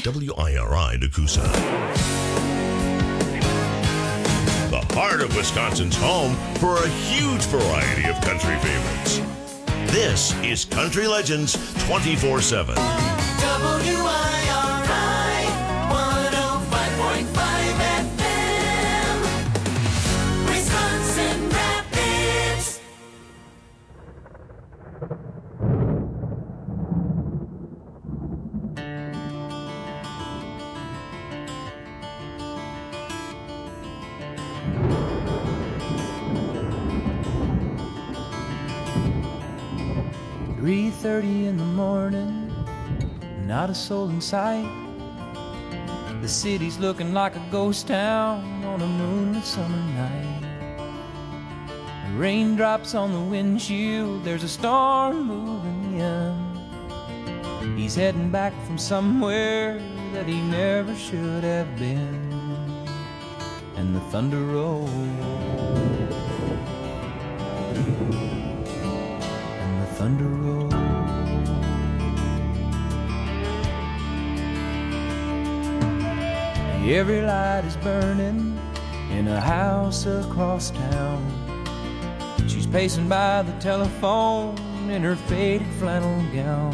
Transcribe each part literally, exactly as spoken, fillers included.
W I R I Nakusa. The heart of Wisconsin's home for a huge variety of country favorites. This is Country Legends twenty-four seven. W I R I one oh five point five F M, Wisconsin Rapids. three thirty in the morning, not a soul in sight. The city's looking like a ghost town on a moonlit summer night. Raindrops on the windshield, there's a storm moving in. He's heading back from somewhere that he never should have been. And the thunder rolls, and the thunder rolls. Every light is burning in a house across town. She's pacing by the telephone in her faded flannel gown,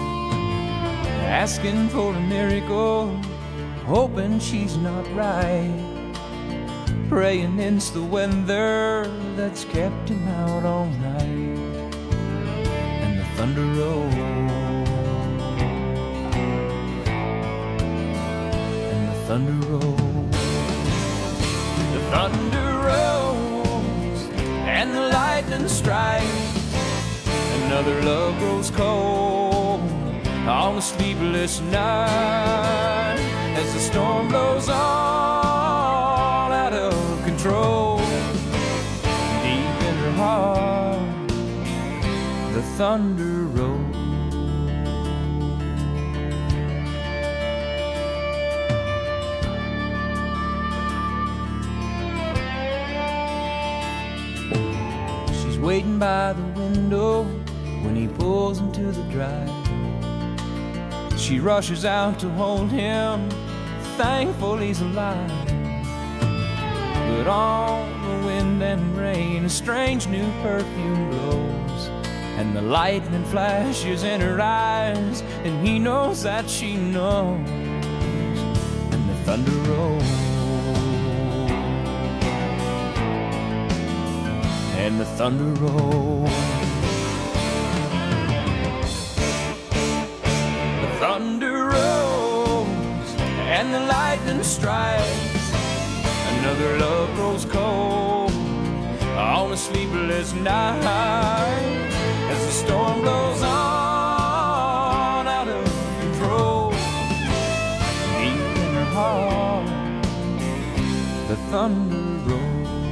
asking for a miracle, hoping she's not right, praying it's the weather that's kept him out all night. And the thunder rolls, and the thunder rolls, the thunder rolls, and the lightning strikes. Another love grows cold on a sleepless night as the storm blows all out of control. Deep in her heart, the thunder rolls. She's waiting by the window when he pulls into the drive. She rushes out to hold him, thankful he's alive. But on the wind and rain, a strange new perfume blows, and the lightning flashes in her eyes, and he knows that she knows. And the thunder rolls, and the thunder rolls. The thunder rolls, and the lightning strikes. Another love grows cold on a sleepless night as the storm blows on out of control. Deep in her heart, the thunder rolls.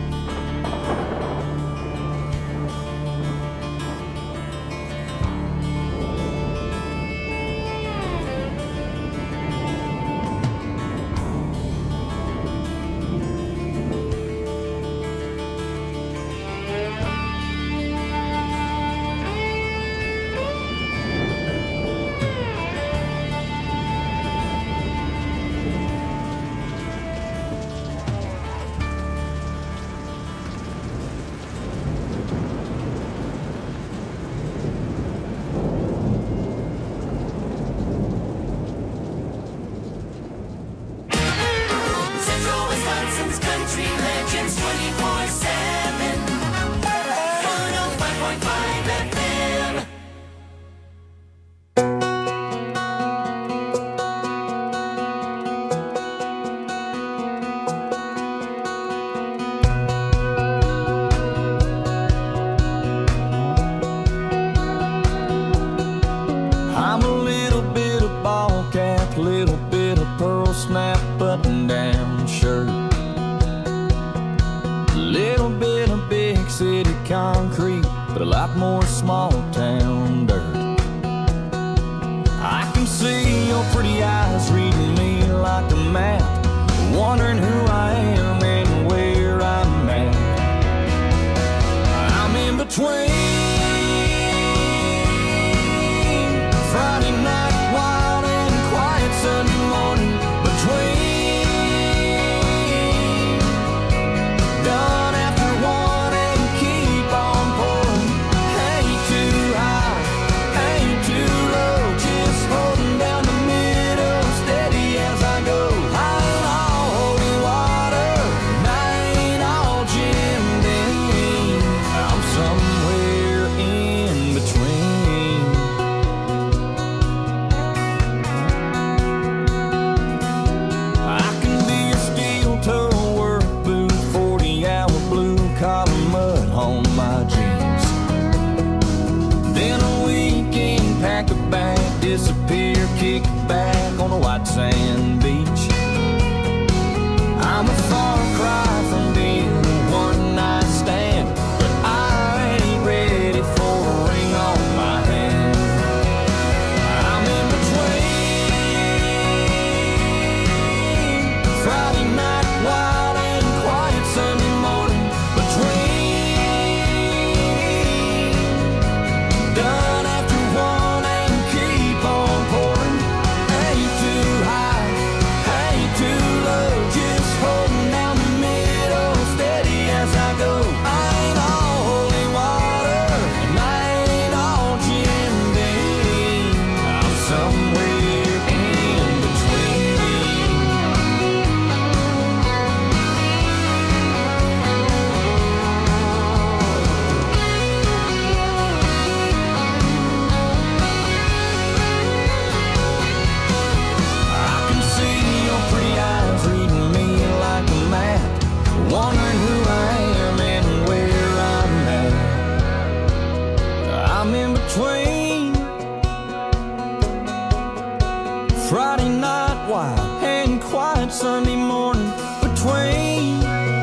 Central Wisconsin's Country Legends twenty-four seven, one oh five point five F M. I'm a little bit of ball cap, little bit of pearl snap button down shirt, little bit of big city concrete, but a lot more small town dirt. I can see your pretty eyes reading me like a map, wondering who I am and where I'm at. I'm in between Friday night wild and quiet Sunday morning disappear, kick back on a white sand beach. I'm a far cry from being a one night stand, but I ain't ready for a ring on my hand. I'm in between Friday night wild and quiet Sunday morning, between done after one and keep on pouring. Ain't too high, ain't too low, just holding down the middle, steady as I go. I ain't all holy water, and I ain't all Jim Beam. I'm somewhere in between. I can see your pretty eyes reading me like a map, wondering who I am and where I'm at. I'm in between Friday night wild and quiet Sunday morning, between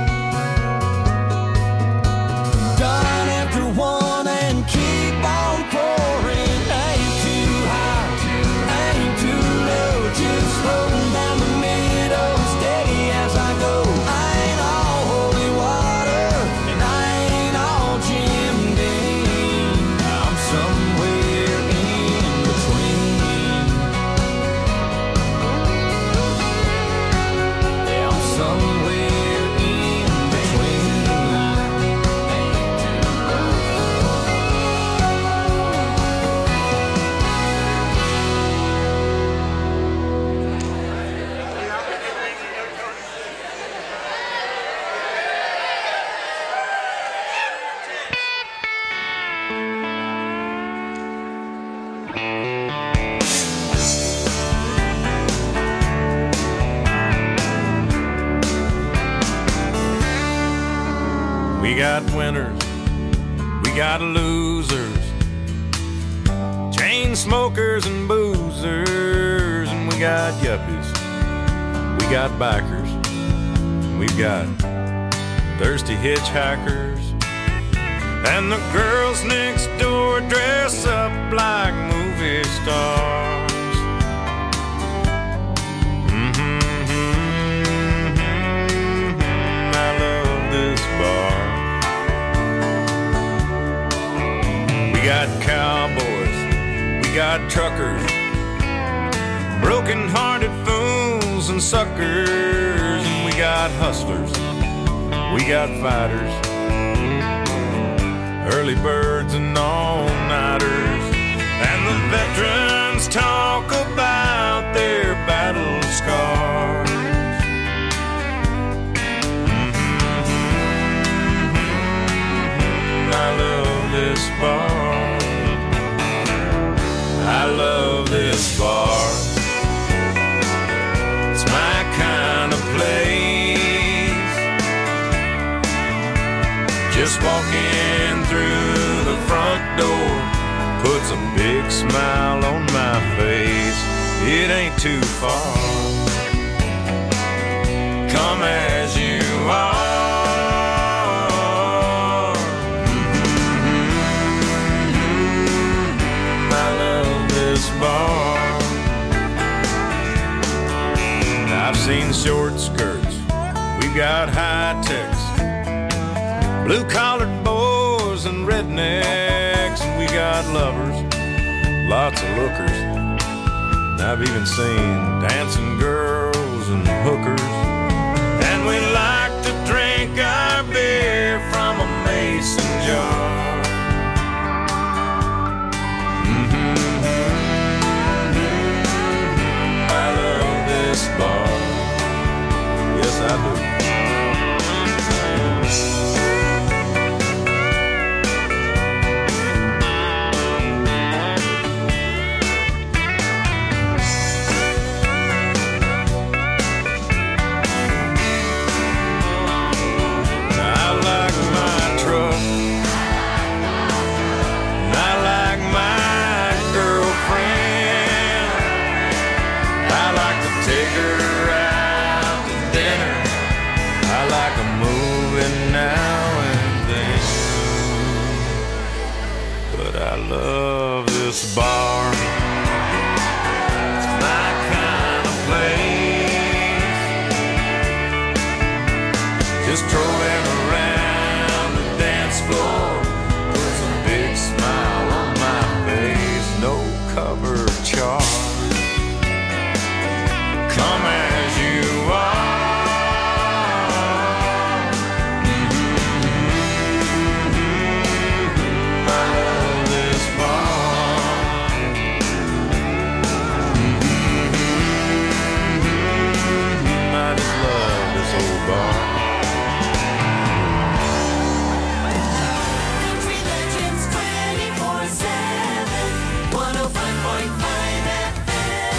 done after one and keep on pouring. Ain't too high, ain't too low, just rolling down the middle, steady as I go. I ain't all holy water, and I ain't all Jim Beam. I'm somewhere in between. Yeah, I'm somewhere in between. We got winners, we got losers, chain smokers and boozers, and we got yuppies, we got bikers, we've got thirsty hitchhikers, and the girls next door dress up like movie stars. Mhm, mhm, mhm, I love this bar. We got cowboys, we got truckers, broken-hearted fools and suckers, and we got hustlers, we got fighters, early birds and all-nighters, and the veterans talk about their battle scars. I love this bar. I love this bar. It's my kind of place. Just walking through the front door puts a big smile on my face. It ain't too far. Come as you are. Bar. I've seen short skirts, we've got high techs, blue collared boys and rednecks, and we got lovers, lots of lookers. And I've even seen dancing girls and hookers, and we like to drink our beer from a mason jar. Bar. Yes, I do. I like my truck but I love this bar. It's my kind of place. Just strolling around the dance floor with a big smile on my face. No cover charge. Come as you are. Country Legends twenty-four seven, one oh five point five F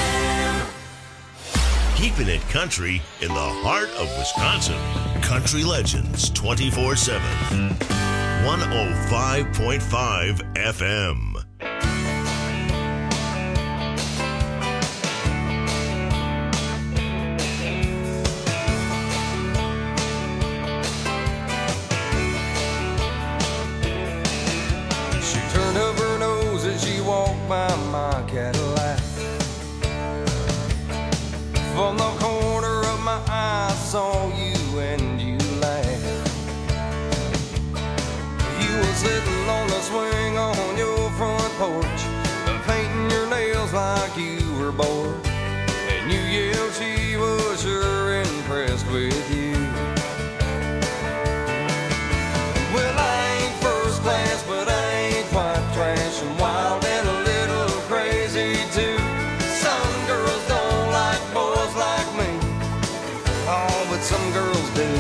M. Keeping it country in the heart of Wisconsin. Country Legends twenty-four seven. one oh five point five F M. She turned up her nose as she walked by my Cadillac. From the corner of my eye, I saw you and you laughed. You were sitting on the swing on your front porch, painting your nails like you were bored. And you yelled she was sure impressed with you. Well, I ain't first class, but I ain't quite trash and wild and a little crazy too. Some girls don't like boys like me, oh, but some girls do.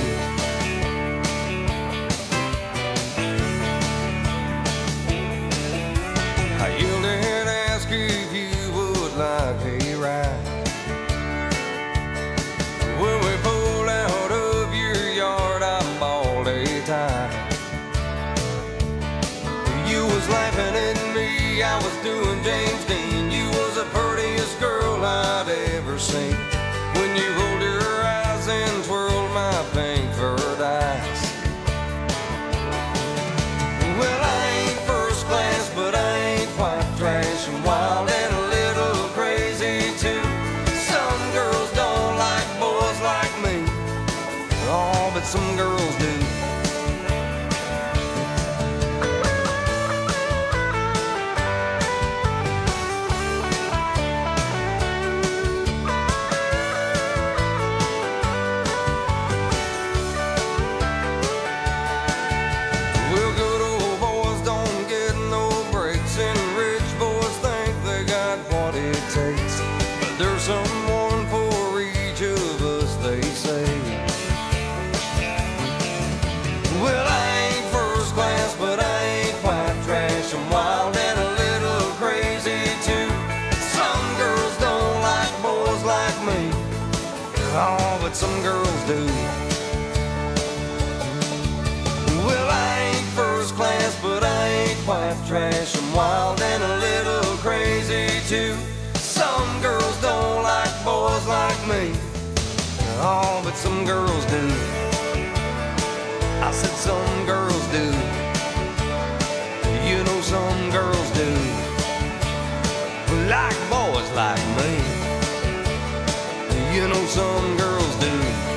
I yelled and asked if you would like a ride. When we pulled out of your yard, I bawled a tie. You was laughing at me, I was doing James Dean. You was the prettiest girl I'd ever seen. When you rolled your eyes and twirled my pink furred eyes. Well, I ain't first class, but I ain't quite trash and wild and a little crazy too. Some girls don't like boys like me, oh, but some girls do. Well, good old boys don't get no breaks, and rich boys think they got what it takes. But there's someone for each of us, they say. Well, I ain't first class, but I ain't quite trash. I'm wild and a little crazy too. Some girls don't like boys like me, oh, but some girls do. Well, I ain't first class, but I ain't quite trash. I'm wild and a little crazy too. Some girls don't like boys like me, oh, but some girls do. I said some girls do. You know some girls do. Like boys like me. You know some girls do.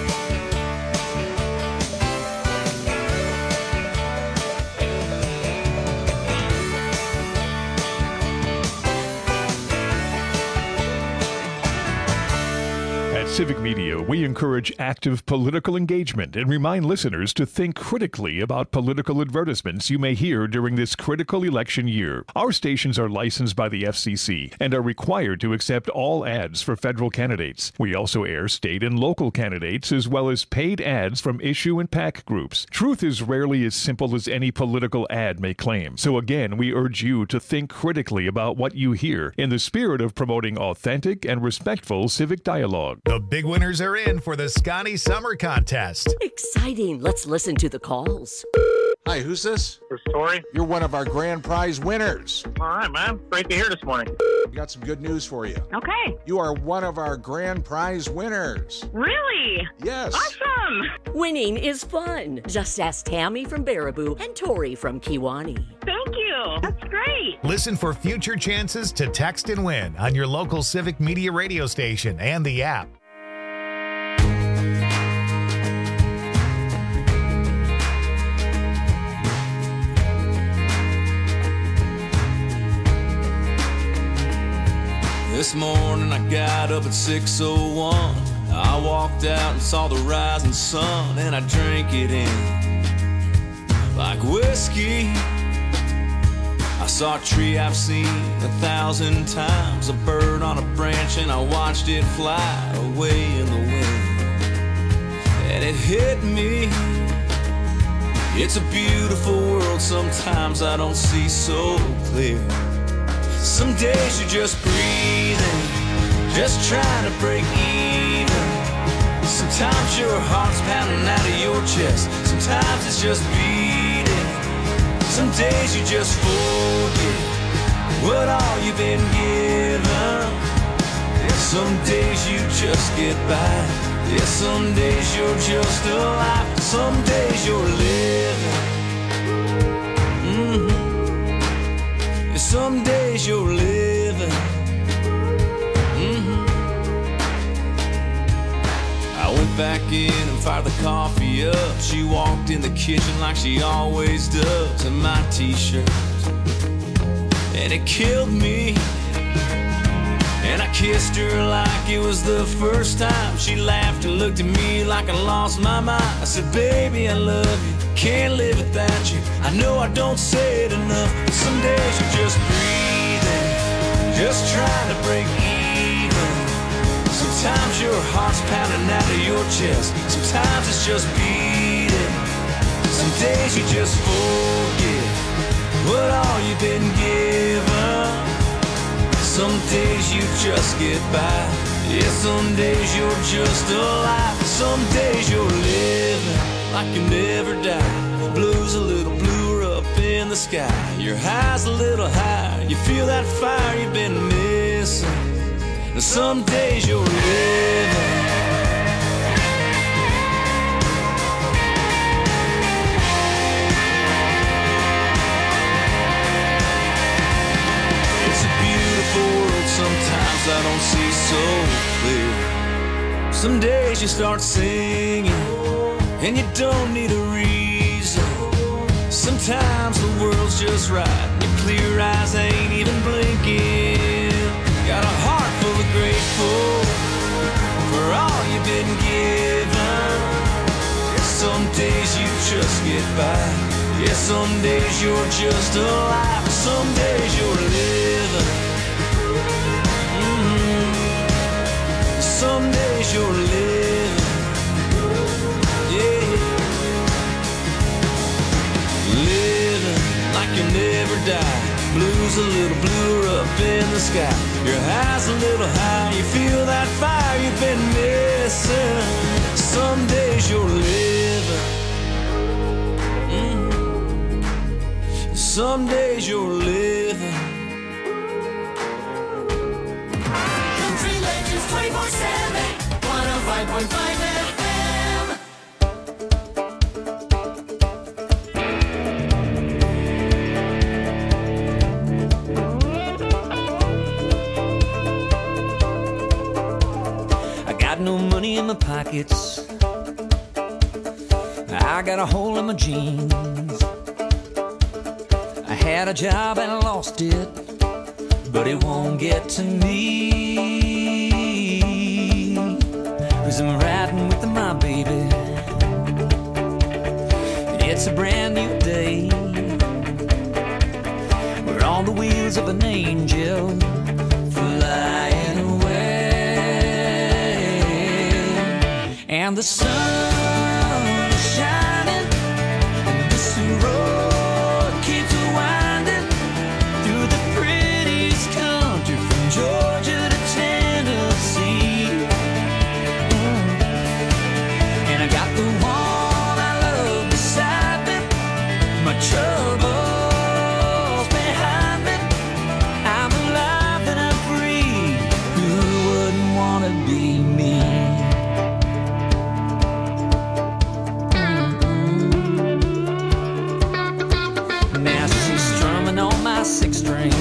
At Civic Media, we encourage active political engagement and remind listeners to think critically about political advertisements you may hear during this critical election year. Our stations are licensed by the F C C and are required to accept all ads for federal candidates. We also air state and local candidates as well as paid ads from issue and PAC groups. Truth is rarely as simple as any political ad may claim. So again, we urge you to think critically about what you hear in the spirit of promoting authentic and respectful civic dialogue. The big winners are in for the Scotty Summer Contest. Exciting. Let's listen to the calls. Hi, who's this? This is Tori. You're one of our grand prize winners. All right, man. Great to hear this morning. We got some good news for you. Okay. You are one of our grand prize winners. Really? Yes. Awesome. Winning is fun. Just ask Tammy from Baraboo and Tori from Kiwani. Thank you. That's great. Listen for future chances to text and win on your local Civic Media radio station and the app. This morning I got up at six oh one. I walked out and saw the rising sun, and I drank it in like whiskey. I saw a tree I've seen a thousand times, a bird on a branch, and I watched it fly away in the wind. And it hit me, it's a beautiful world, sometimes I don't see so clear. Some days you're just breathing, just trying to break even. Sometimes your heart's pounding out of your chest, sometimes it's just beating. Some days you just forget what all you've been given. Some days you just get by. Yeah, some days you're just alive. Some days you're living. Mm-hmm. Yeah, some days you're living. Mm-hmm. I went back in and fired the coffee up. She walked in the kitchen like she always does in my t-shirt, and it killed me. And I kissed her like it was the first time. She laughed and looked at me like I lost my mind. I said, baby, I love you, can't live without you. I know I don't say it enough, but some days you're just breathing, just trying to break even. Sometimes your heart's pounding out of your chest, sometimes it's just beating. Some days you just forget what all you've been given. Some days you just get by. Yeah, some days you're just alive. Some days you're living like you never die. Blue's a little bluer up in the sky. Your high's a little higher. You feel that fire you've been missing. And some days you're living. Sometimes I don't see so clear. Some days you start singing and you don't need a reason. Sometimes the world's just right and your clear eyes ain't even blinking. Got a heart full of grateful for all you've been given. Some days you just get by. Yeah, some days you're just alive. Some days you're living. Some days you're living, yeah. Living like you never die. Blue's a little bluer up in the sky. Your high's a little high. You feel that fire you've been missing. Some days you're living. Mm-hmm. Some days you're living. twenty-four seven, one oh five point five F M. I got no money in my pockets. I got a hole in my jeans. I had a job and I lost it, but it won't get to me. Cause I'm riding with my baby. It's a brand new day. We're on the wheels of an angel flying away. And the sun is shining, and this road keeps winding through the prettiest country from Georgia to Tennessee. I got the one I love beside me, my troubles behind me. I'm alive and I'm free. Who wouldn't wanna be me? string.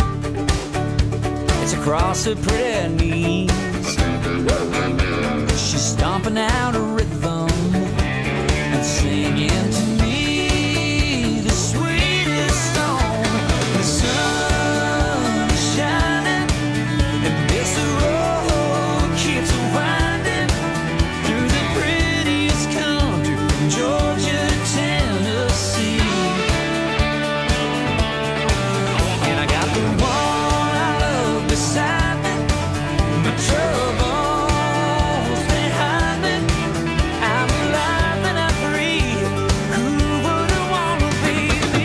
It's across her pretty knees. She's stomping out a rhythm and singing to me the sweetest song. The sun is shining and this road keeps winding through the prettiest country from Georgia to Tennessee. And I got the one I love beside me, my troubles behind me. I'm alive and I'm free. Who wouldn't wanna be me?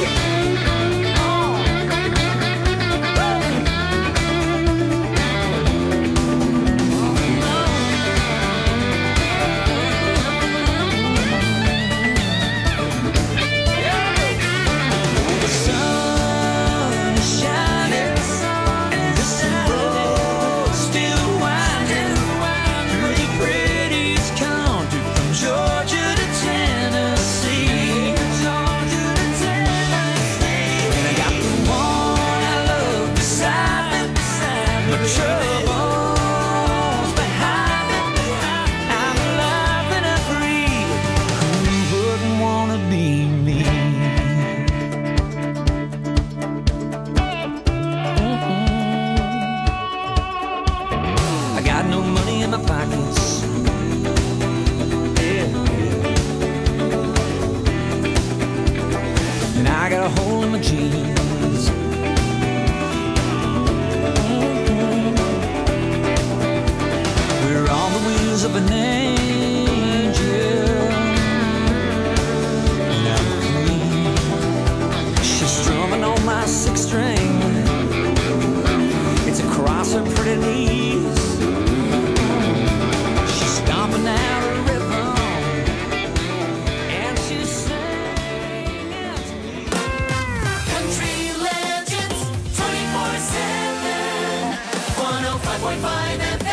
The sun is shining and this road still winding through the prettiest country from Georgia to Tennessee. And I got the one I love beside me, my troubles behind me. I'm alive and I'm free. Who wouldn't wanna be me? I got no money in my pockets. Yeah, yeah. And I got a hole in my jeans. We're on the wheels of an angel. And I'm clean. She's strumming on my six string. It's across her pretty knees. She's stomping out a rhythm and she's singing to me. Country Legends twenty-four seven, one oh five point five F M.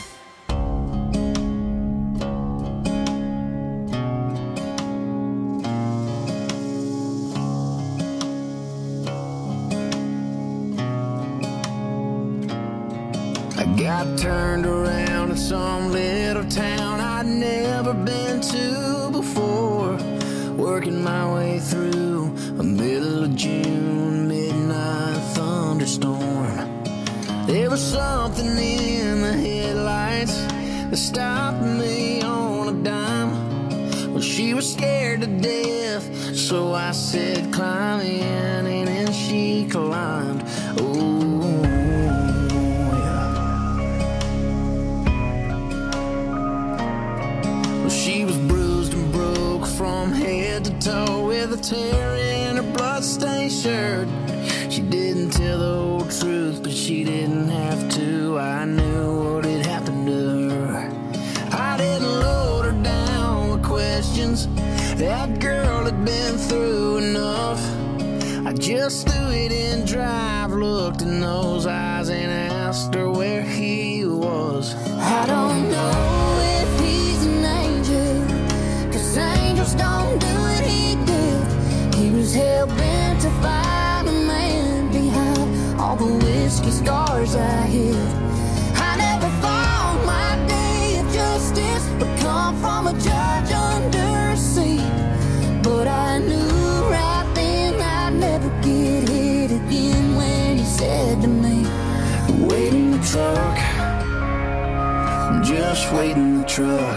I got turned around in some little town I'd never been to before. Working my way through a middle of June midnight thunderstorm. There was something in the headlights that stopped me on a dime. Well, she was scared to death, so I said, climb in, and then she climbed. Oh, yeah. Well, she was bruised and broke from head to toe with a tear in her bloodstained shirt. She didn't tell the whole truth, but she didn't have to. I knew what had happened to her. I didn't load her down with questions. That girl had been through enough. I just threw it in drive, looked in those eyes, and asked her where he was. I don't know if he's an angel, 'cause angels don't do what he did. He was hell-bent to find a man behind all the whiskey scars I hid. I never thought my day of justice would come from a judge under a seat, but I knew right then I'd never get hit again when he said to me, Wait in the truck, just wait in the truck.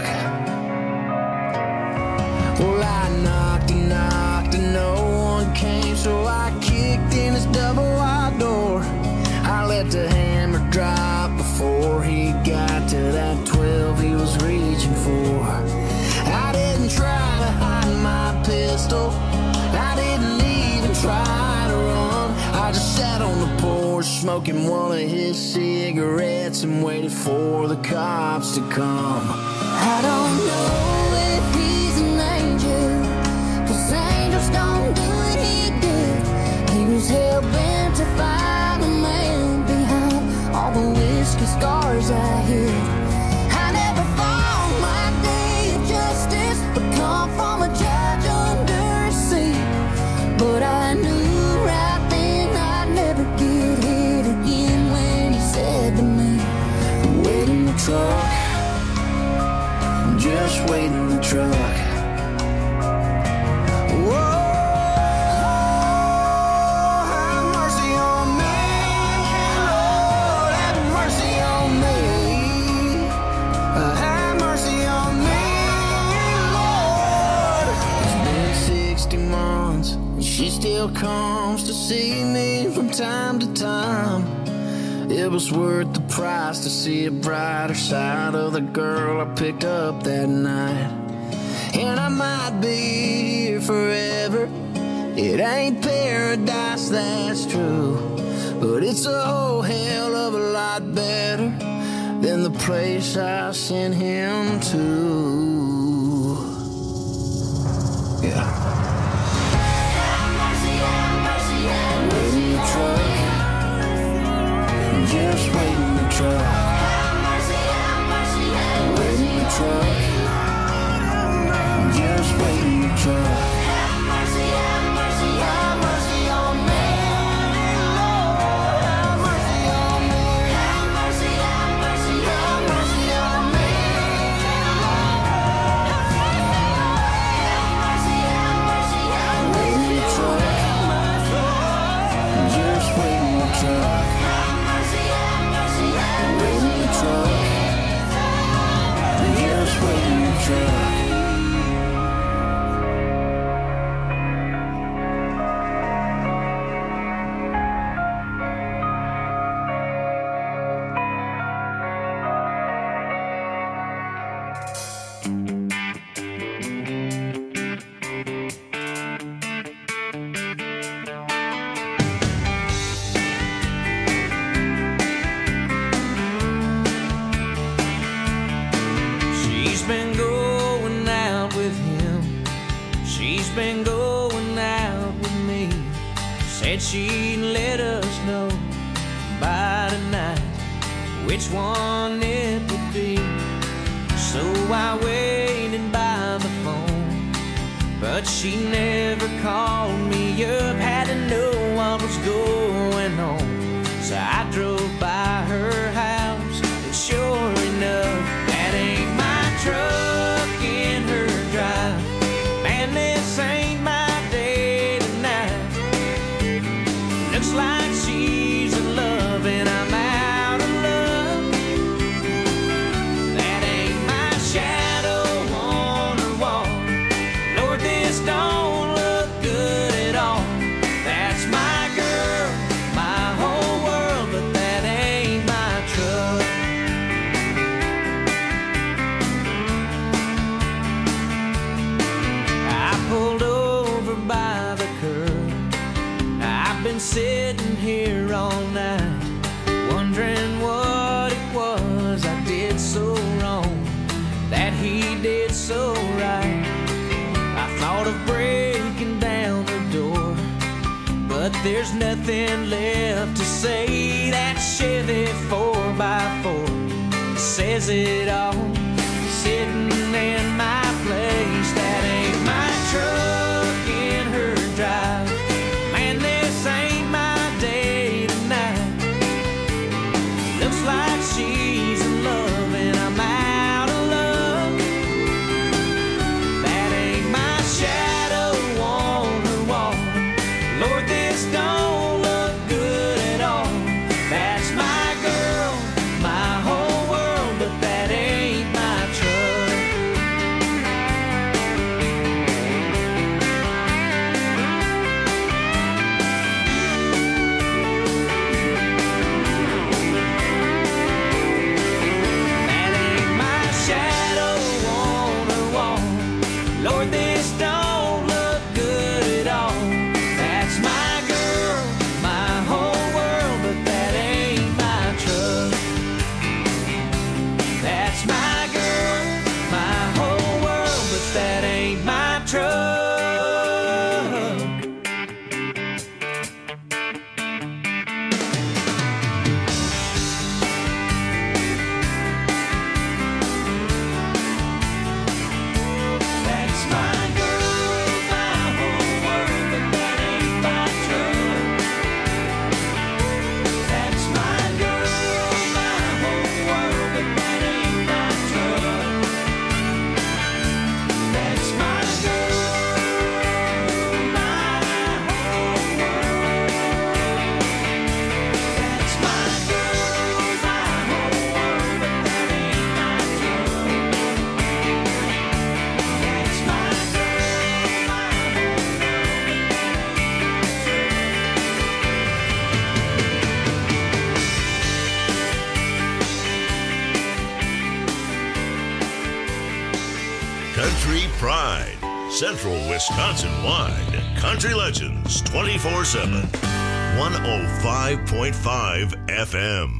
Well, I knocked and knocked and no one came, so I kicked in his double wide door. I let the hammer drop before he got to that twelve he was reaching for. I didn't try to hide my pistol, I didn't even try to run. I just sat on the porch smoking one of his cigarettes and waited for the cops to come. I don't know if he's an angel, 'cause angels don't do what he did. He was hell-bent to find a man behind all the whiskey scars I hid. I never thought my day of justice would come from a judge under a seat, but I knew right then I'd just wait in the truck. She still comes to see me from time to time. It was worth the price to see a brighter side of the girl I picked up that night. And I might be here forever. It ain't paradise, that's true, but it's a whole hell of a lot better than the place I sent him to. Yeah. Wait in the truck. Just wait in the truck. Wait in the truck. Just wait in the truck. Have mercy, have mercy, have mercy on me, Lord. Have mercy on me. Have mercy, have mercy, have mercy on me, Lord. Have mercy, have mercy, have mercy. Wait in the truck. Just wait in the truck. Have mercy, have mercy, have mercy. Wait in the truck. Just wait in the truck. She's been going out with him. She's been going out with me. Said she'd let us know by tonight which one it would be. So I waited by the phone, but she never called me up. Had to know what was going on, so I drove by her house, and sure enough, that ain't my truck in her drive. Man, this ain't my day tonight. Looks like she's in love and I'm out of luck. That ain't my shadow on her wall. Lord, this don't look good at all. That's my girl, my whole world, but that ain't my truck. I pulled over by the curb. I've been sitting here all night, wondering what it was I did so wrong, that he did so right. I thought of breaking down the door, but there's nothing left to say. That Chevy four by four says it all, sitting in my place. That ain't my truck in her drive. Man, this ain't my day tonight. Looks like she's in love and I'm out of luck. That ain't my shadow on her wall. Lord, this don't look good at all. That's my girl, my whole world, but that ain't Country Pride. Central Wisconsin-wide. Country Legends twenty-four seven. one oh five point five F M.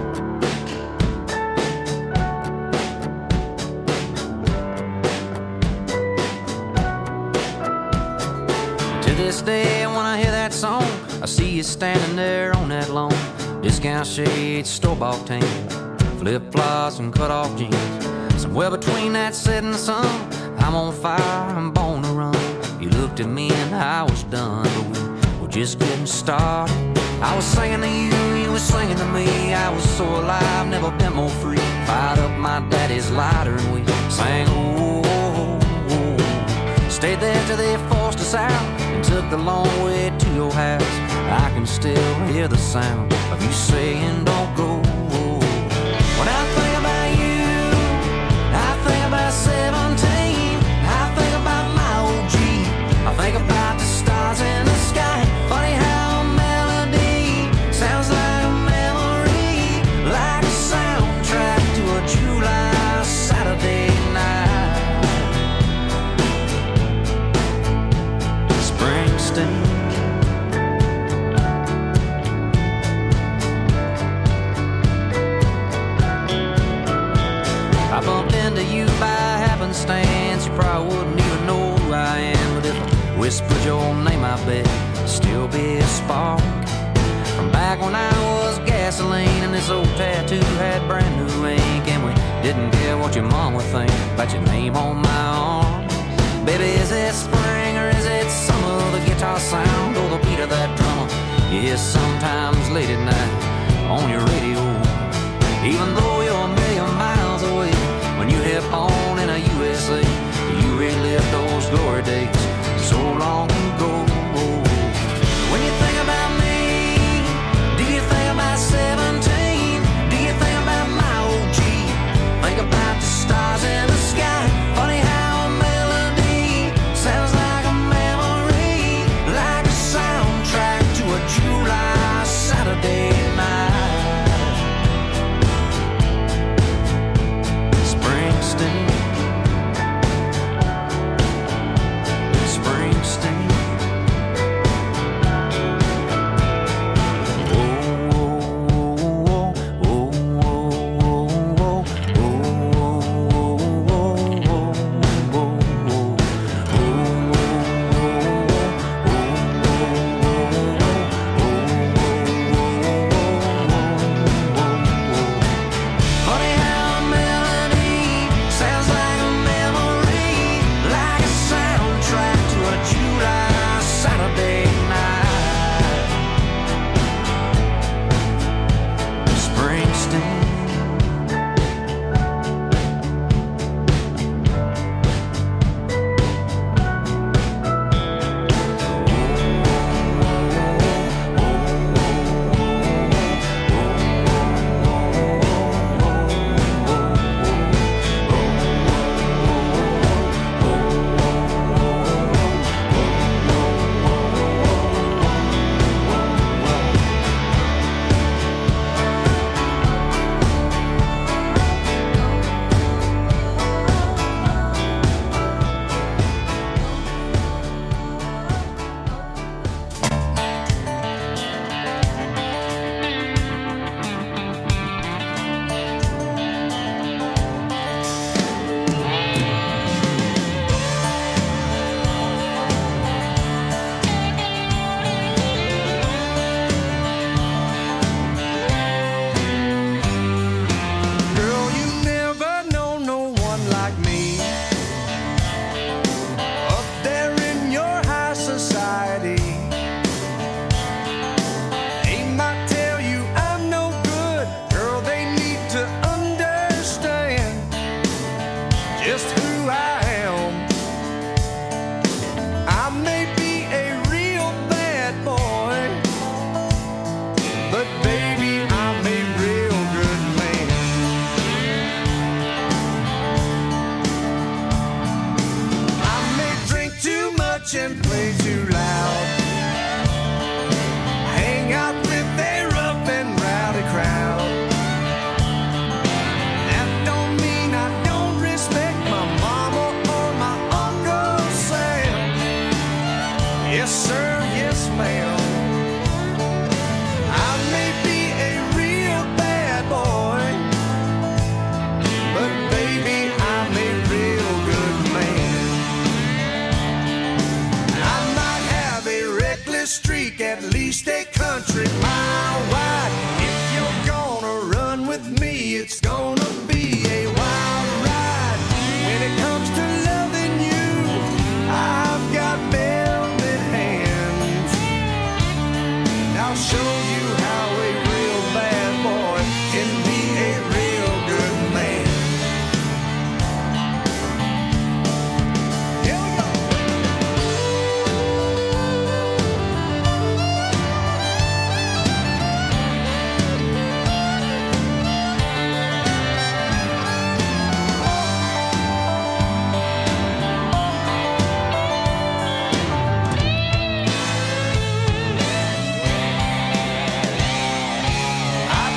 To this day, when I hear that song, I see you standing there on that lawn. Discount shades, store-bought tan, flip-flops and cut-off jeans. Somewhere between that setting sun, I'm on fire, I'm born to run. You looked at me and I was done, but we were just getting started. I was singing to you, you were singing to me. I was so alive, never been more free. Fired up my daddy's lighter and we sang, oh, oh, oh. Stayed there till they forced us out and took the long way to your house. I can still hear the sound of you saying don't go. When I think about you, I think about seventeen. I think about my old Jeep. I think about the stars in the sky. Funny how a melody sounds like a memory, like a soundtrack to a July Saturday night. Springsteen. I bumped into you by happenstance. You probably wouldn't even know who I am, but if I whispered your name, I bet it'd still be a spark from back when I was gasoline and this old tattoo had brand new ink, and we didn't care what your mom would think about your name on my arm. Baby, is it spring or is it summer? The guitar sound or the beat of that drummer? Yes, sometimes late at night on your radio, even though you're a million miles away. When you hit on in a U S A, you relive those glory days so long ago. When you think about me, do you think about seventeen? Do you think about my old Jeep? Think about the stars in the sky. Funny how a melody sounds like a memory, like a soundtrack to a July Saturday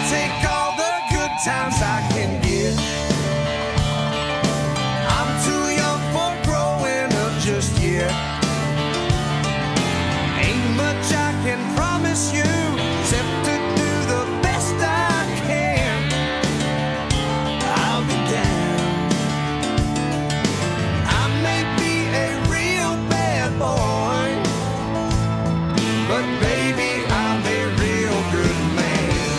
take all the good times I can get. I'm too young for growing up just yet. Ain't much I can promise you except to do the best I can. I'll be down. I may be a real bad boy, but baby, I'm a real good man.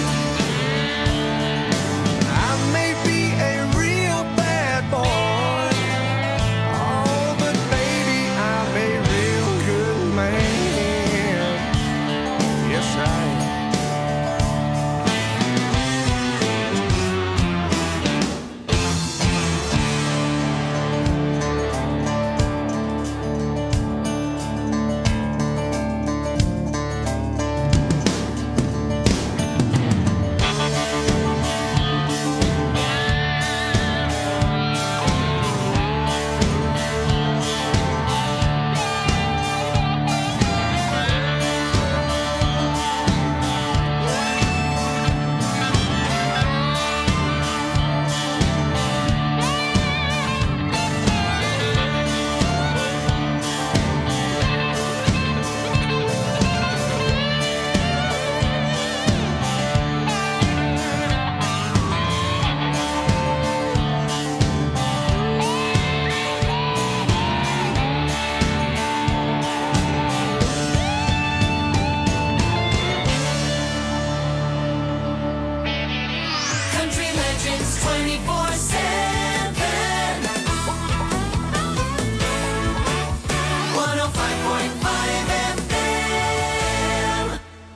I may be a real bad boy, oh, but baby, I'm a real good man. Yes, I am. Country Legends twenty-four seven. one oh five point five F M.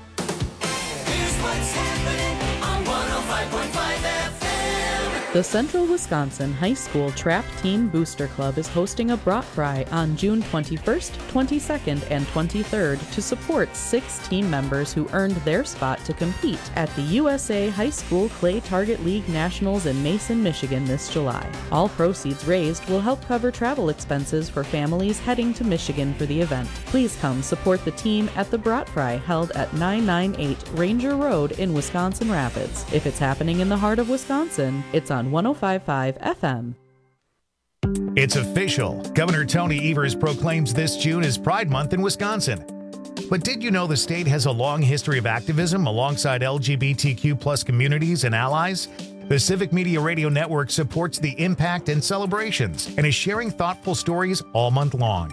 Here's what's happening on one oh five point five F M. The Central Wisconsin High School Trap Team Booster Club is hosting a brat fry on June twenty-first, twenty-second, and twenty-third to support six team members who earned their spot to compete at the U S A High School Clay Target League Nationals in Mason, Michigan this July. All proceeds raised will help cover travel expenses for families heading to Michigan for the event. Please come support the team at the brat fry held at nine ninety-eight Ranger Road in Wisconsin Rapids. If it's happening in the heart of Wisconsin, it's on one oh five point five F M. It's official. Governor Tony Evers proclaims this June as Pride Month in Wisconsin. But did you know the state has a long history of activism alongside L G B T Q plus communities and allies? The Civic Media Radio Network supports the impact and celebrations and is sharing thoughtful stories all month long.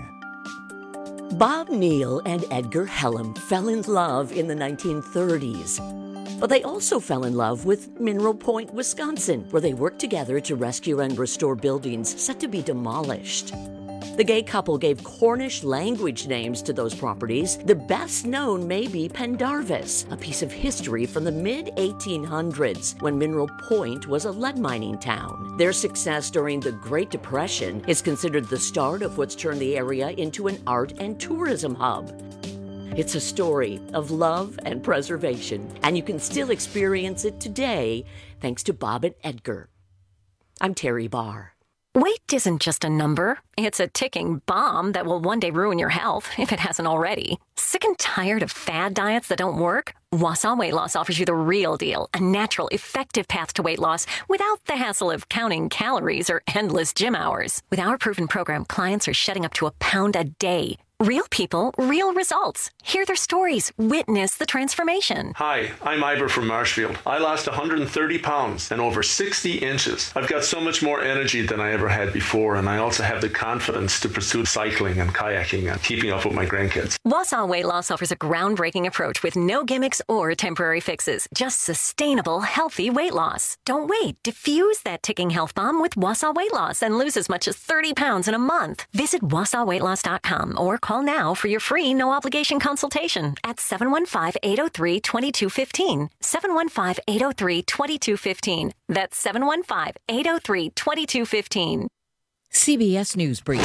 Bob Neal and Edgar Hellum fell in love in the nineteen thirties. But they also fell in love with Mineral Point, Wisconsin, where they worked together to rescue and restore buildings set to be demolished. The gay couple gave Cornish language names to those properties. The best known may be Pendarvis, a piece of history from the mid eighteen hundreds when Mineral Point was a lead mining town. Their success during the Great Depression is considered the start of what's turned the area into an art and tourism hub. It's a story of love and preservation, and you can still experience it today thanks to Bob and Edgar. I'm Terry Barr. Weight isn't just a number. It's a ticking bomb that will one day ruin your health, if it hasn't already. Sick and tired of fad diets that don't work? Wausau Weight Loss offers you the real deal, a natural, effective path to weight loss without the hassle of counting calories or endless gym hours. With our proven program, clients are shedding up to a pound a day. Real people, real results. Hear their stories. Witness the transformation. Hi, I'm Ivor from Marshfield. I lost one hundred thirty pounds and over sixty inches. I've got so much more energy than I ever had before, and I also have the confidence to pursue cycling and kayaking and keeping up with my grandkids. Wausau Weight Loss offers a groundbreaking approach with no gimmicks or temporary fixes. Just sustainable, healthy weight loss. Don't wait. Diffuse that ticking health bomb with Wausau Weight Loss and lose as much as thirty pounds in a month. Visit wausau weight loss dot com or call Call now for your free no-obligation consultation at seven one five, eight oh three, two two one five. seven one five, eight oh three, two two one five. That's seven one five, eight oh three, two two one five. C B S News Brief.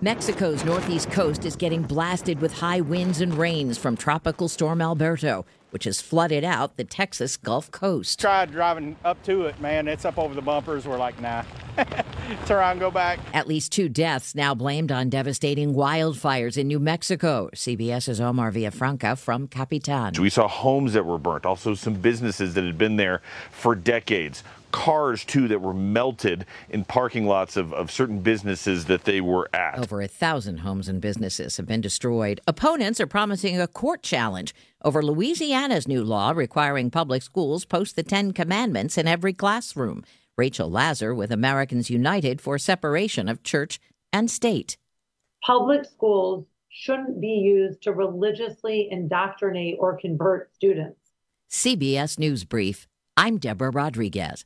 Mexico's northeast coast is getting blasted with high winds and rains from Tropical Storm Alberto. which has flooded out the Texas Gulf Coast. Tried driving up to it, man. It's up over the bumpers. We're like, nah. Turn around and go back. At least two deaths now blamed on devastating wildfires in New Mexico. CBS's Omar Villafranca from Capitan. We saw homes that were burnt, also some businesses that had been there for decades. Cars, too, that were melted in parking lots of, of certain businesses that they were at. Over a thousand homes and businesses have been destroyed. Opponents are promising a court challenge over Louisiana's new law requiring public schools post the Ten Commandments in every classroom. Rachel Lazar with Americans United for Separation of Church and State. Public schools shouldn't be used to religiously indoctrinate or convert students. C B S News Brief. I'm Deborah Rodriguez.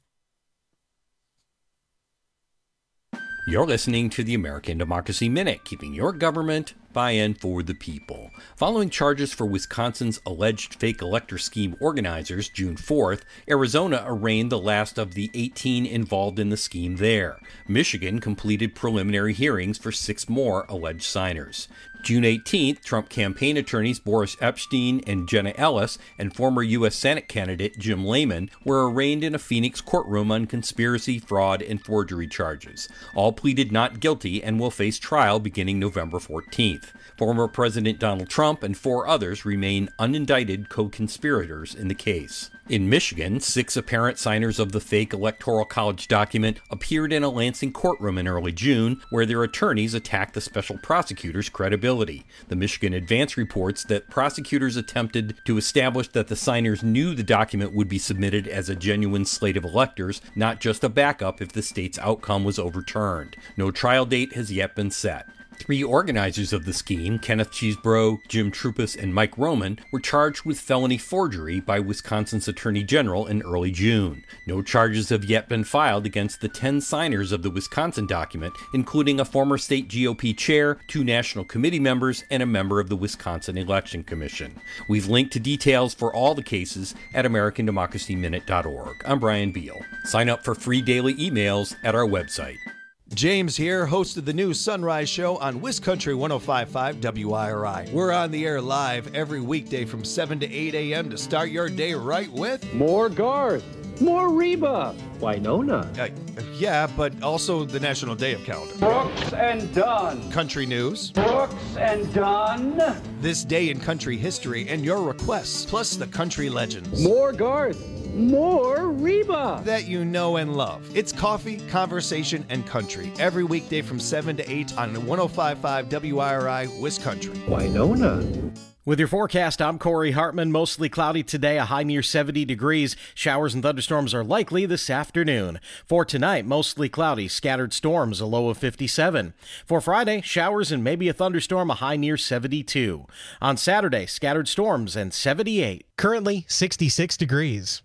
You're listening to the American Democracy Minute, keeping your government by and for the people. Following charges for Wisconsin's alleged fake elector scheme organizers, June fourth, Arizona arraigned the last of the eighteen involved in the scheme there. Michigan completed preliminary hearings for six more alleged signers. June eighteenth, Trump campaign attorneys Boris Epshteyn and Jenna Ellis and former U S Senate candidate Jim Layman were arraigned in a Phoenix courtroom on conspiracy, fraud, and forgery charges. All pleaded not guilty and will face trial beginning November fourteenth. Former President Donald Trump and four others remain unindicted co-conspirators in the case. In Michigan, six apparent signers of the fake Electoral College document appeared in a Lansing courtroom in early June, where their attorneys attacked the special prosecutor's credibility. The Michigan Advance reports that prosecutors attempted to establish that the signers knew the document would be submitted as a genuine slate of electors, not just a backup if the state's outcome was overturned. No trial date has yet been set. Three organizers of the scheme, Kenneth Chesebro, Jim Trupus, and Mike Roman, were charged with felony forgery by Wisconsin's Attorney General in early June. No charges have yet been filed against the ten signers of the Wisconsin document, including a former state G O P chair, two national committee members, and a member of the Wisconsin Election Commission. We've linked to details for all the cases at American Democracy Minute dot org. I'm Brian Beal. Sign up for free daily emails at our website. James here, host of the new Sunrise Show on WisCountry one oh five point five W I R I. We're on the air live every weekday from seven to eight a.m. to start your day right with... More Garth, more Reba, Winona. Uh, yeah, but also the National Day of Calendar. Brooks and Dunn. Country news. Brooks and Dunn. This day in country history and your requests, plus the country legends. More Garth. More Reba that you know and love. It's coffee, conversation, and country every weekday from seven to eight on one oh five point five W I R I WisCountry. Winona. With your forecast, I'm Corey Hartman. Mostly cloudy today, a high near seventy degrees. Showers and thunderstorms are likely this afternoon. For tonight, mostly cloudy, scattered storms, a low of fifty-seven. For Friday, showers and maybe a thunderstorm, a high near seventy-two. On Saturday, scattered storms and seventy-eight. Currently sixty-six degrees.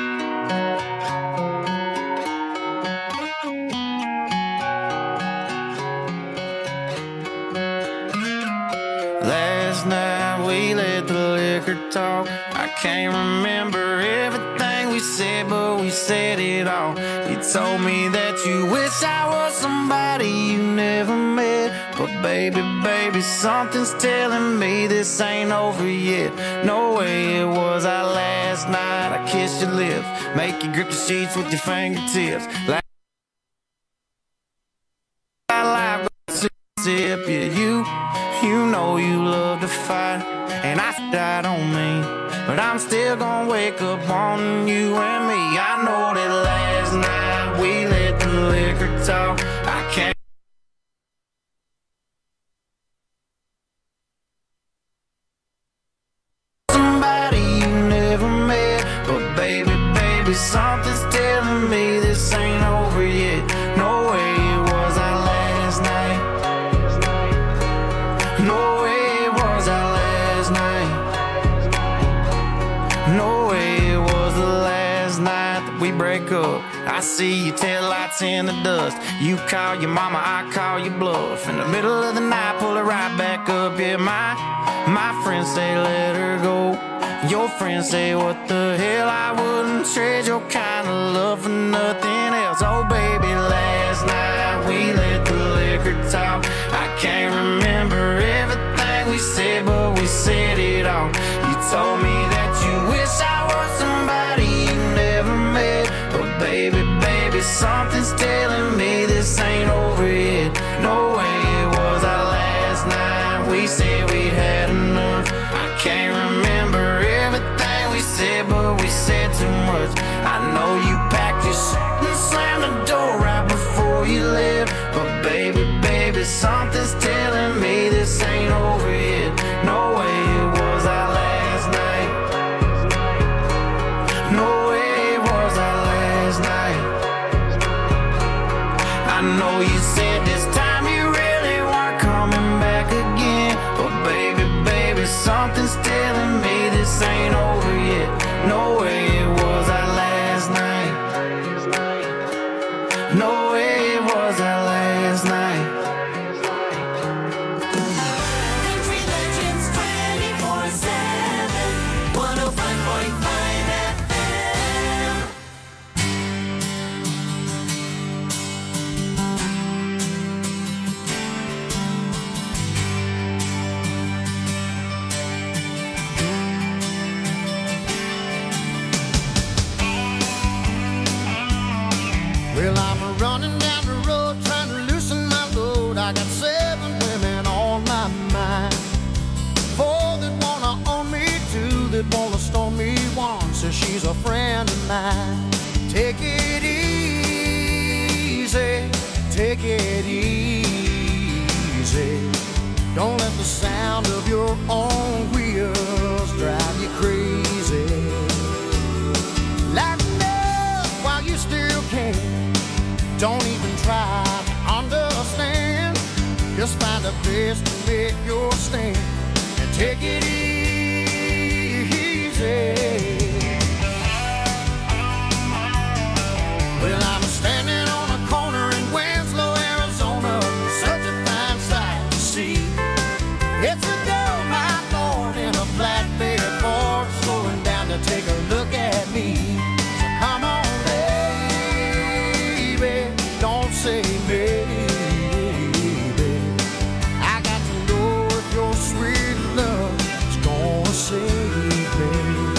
Last night we let the liquor talk. I can't remember everything we said, but we said it all. You told me that you wish I was somebody you never met. But baby, baby, something's telling me this ain't over yet. No way it was our last night. I kissed your lips, make you grip the sheets with your fingertips. Like I like to sip you, you, you know you love to fight, and I died on me, but I'm still gonna wake up on you and me. I know that last night we let the liquor talk. I can't. Somebody you never met, but baby, baby, something's telling me this ain't over yet. No way it was our last night. No way it was our last night. No way it was the last night that we break up. I see your taillights in the dust. You call your mama, I call your bluff. In the middle of the night, pull her right back up. Yeah, my, my friends say let her go. Your friends say what the hell, I wouldn't trade your kind of love for nothing else. Oh baby, last night we let the liquor talk. I can't remember everything we said, but we said it all. You told me that you No way it was that last night. No way it was that last night. Country Legends twenty-four seven, one oh five point five F M. Well, I'm running down the road trying to loosen my load. I got seven women on my mind. Four that wanna own me, two that wanna stone me. One says she's a friend of mine. Take it easy, take it easy. Don't let the sound of your own wheels drive you crazy. Lighten up while you still can. Don't even try to understand. Just find a place to make your stand and take it easy. Well, I'm standing on a corner in Winslow, Arizona. Such a fine sight to see. It's a girl, my lord, in a flatbed Ford, slowing down to take a look at me. So come on, don't say maybe. I got to know if your sweet love is gonna save me.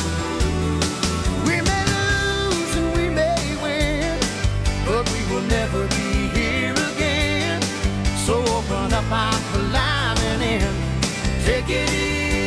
We may lose and we may win, but we will never be here again. So open up, I'm climbing in. Take it easy.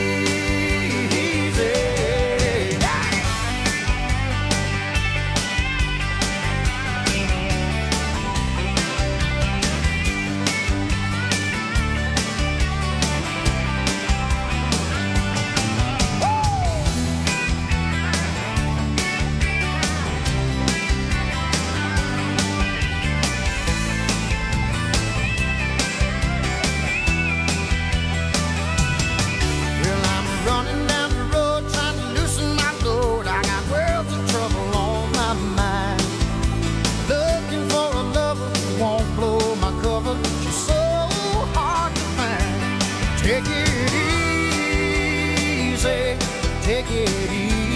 Take it easy, take it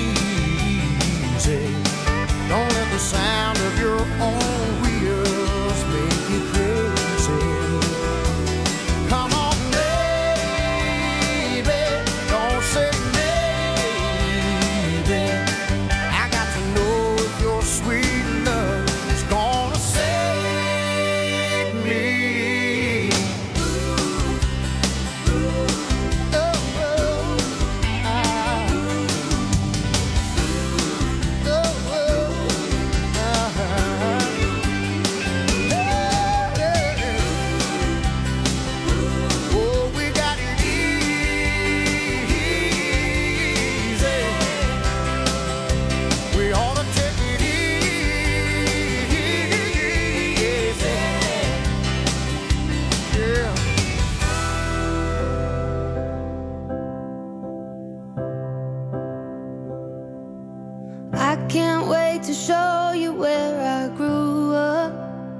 easy. Don't let the sound of your own wheels make you crazy. Come on, baby, don't say maybe. I got to know if your sweet love is gonna save me. I can't wait to show you where I grew up.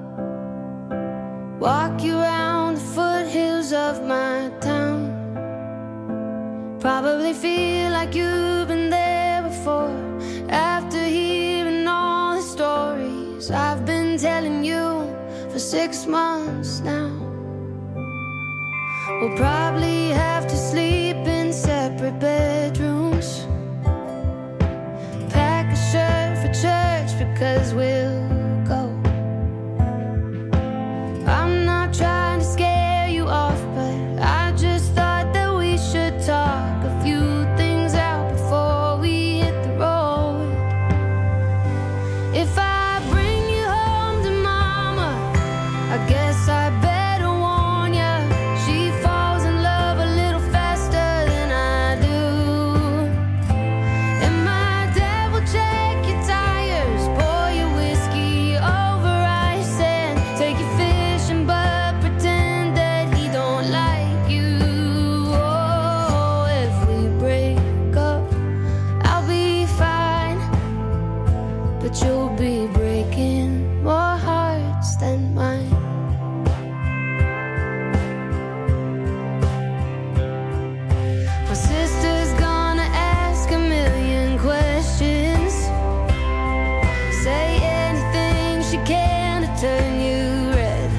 Walk you around the foothills of my town. Probably feel like you've been there before. After hearing all the stories I've been telling you for six months now. We'll probably have to sleep in separate bedrooms. Pack a shirt for church because we'll go. I'm not trying to scare you off, but I just thought that we should talk a few things out before we hit the road. If I bring you home to mama, I guess I better warn ya. She falls in love a little faster than I do. And my dad will check your tires, pour your whiskey but you'll be breaking more hearts than mine. My sister's gonna ask a million questions, say anything she can to turn you red.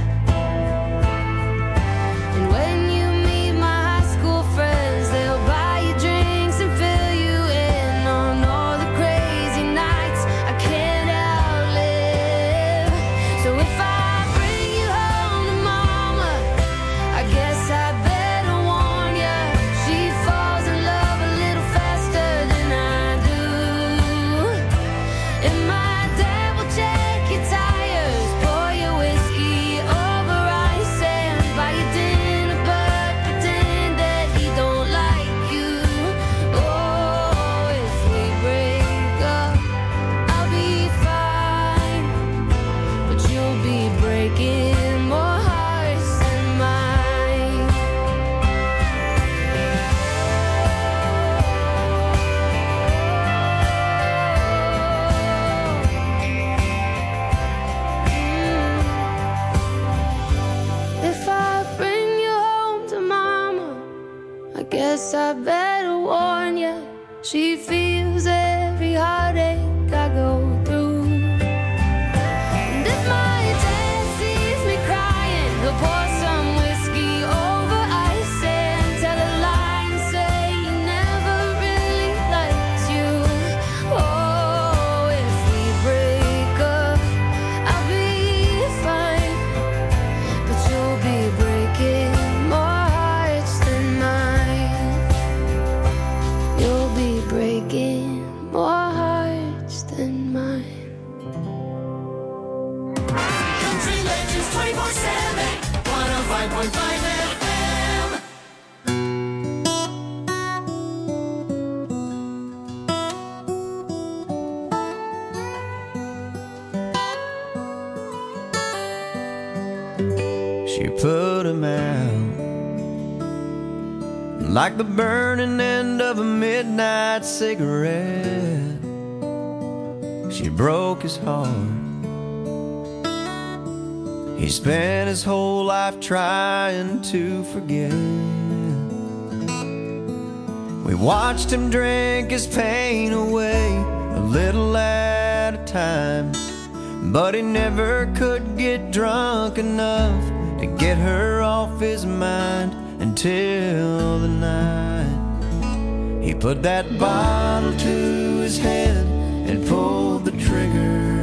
And when you meet my high school friends, they'll buy you drinks and fill you in on all the crazy nights I can't outlive. So if I bring you home to mama, I guess I better warn ya. She falls in love a little faster than I do. And my dad will check your tires, pour your whiskey over ice, and buy you dinner, but pretend that he don't like you. Oh, if we break up, I'll be fine, but you'll be breaking more hearts than mine. If I bring you home to mama, I guess I better warn ya. She feels every heartache I go through. And if my dad sees me crying, he'll pour some whiskey over ice and tell a lie and say he never really liked you. Oh, if we break up, I'll be fine, but you'll be breaking more hearts than mine. You'll be breaking more hearts than mine. Country Legends twenty-four seven, one oh five point five F M. She put him out like the burning end of a midnight cigarette. She broke his heart. He spent his whole life trying to forget. We watched him drink his pain away a little at a time, but he never could get drunk enough to get her off his mind until the night he put that bottle to his head and pulled the trigger,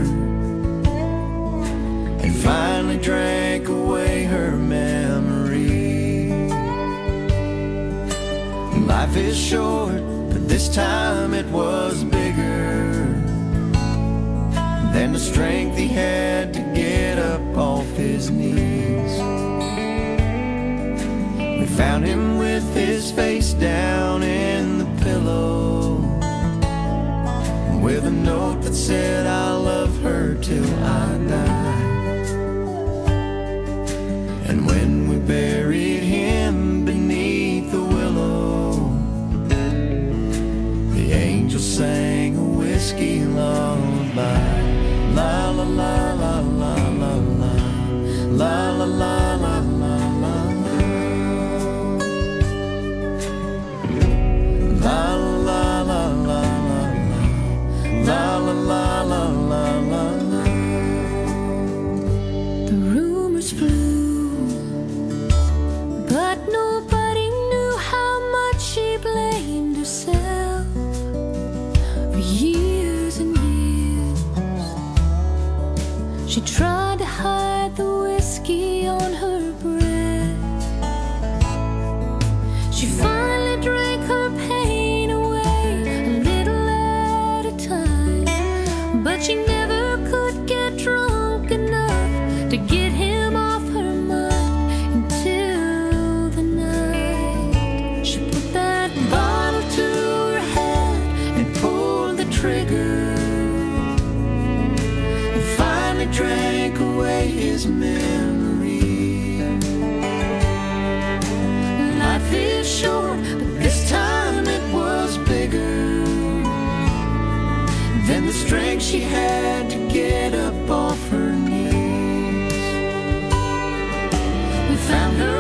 and finally drank away her memory. Life is short, but this time it was bigger than the strength he had to get up off his knees. We found him with his face down in the pillow, with a note that said, I love her till I die. And when we buried him beneath the willow, the angel sang a whiskey lullaby. La la la la la la la, la la la la la la, la la la la la, la la la la la la. The rumors flew, but nobody knew how much she blamed herself for years and years. She tried to hide the whiskey on her breath. She finally drank her pain away a little at a time, but she never could get drunk enough to get him off her mind until the night she put that bottle to her head and pulled the trigger, and finally drank away his memory. Life is short, but this time it was bigger than and the strength she had to get up off her knees. We found her